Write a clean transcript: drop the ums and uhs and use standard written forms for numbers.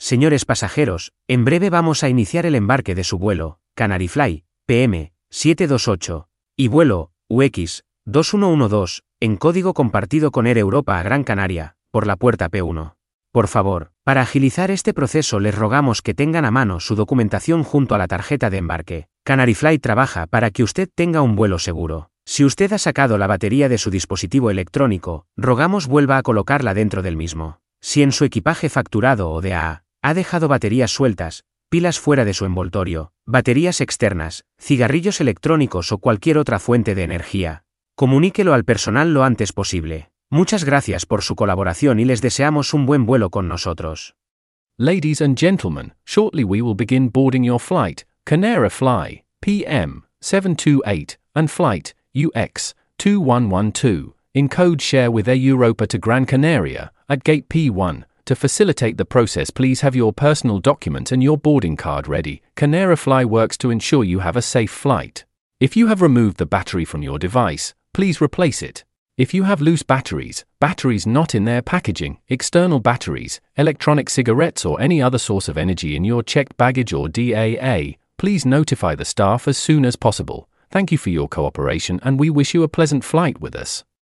Señores pasajeros, en breve vamos a iniciar el embarque de su vuelo, Canary Fly, PM 728, y vuelo, UX 2112, en código compartido con Air Europa a Gran Canaria, por la puerta P1. Por favor, para agilizar este proceso les rogamos que tengan a mano su documentación junto a la tarjeta de embarque. Canary Fly trabaja para que usted tenga un vuelo seguro. Si usted ha sacado la batería de su dispositivo electrónico, rogamos vuelva a colocarla dentro del mismo. Si en su equipaje facturado o DAA, ha dejado baterías sueltas, pilas fuera de su envoltorio, baterías externas, cigarrillos electrónicos o cualquier otra fuente de energía, comuníquelo al personal lo antes posible. Muchas gracias por su colaboración y les deseamos un buen vuelo con nosotros. Ladies and gentlemen, shortly we will begin boarding your flight, Canary Fly, PM 728, and flight, UX 2112, in code share with Air Europa to Gran Canaria, at gate P1. To facilitate the process, please have your personal document and your boarding card ready. Canary Fly works to ensure you have a safe flight. If you have removed the battery from your device, please replace it. If you have loose batteries not in their packaging, external batteries, electronic cigarettes or any other source of energy in your checked baggage or DAA, please notify the staff as soon as possible. Thank you for your cooperation and we wish you a pleasant flight with us.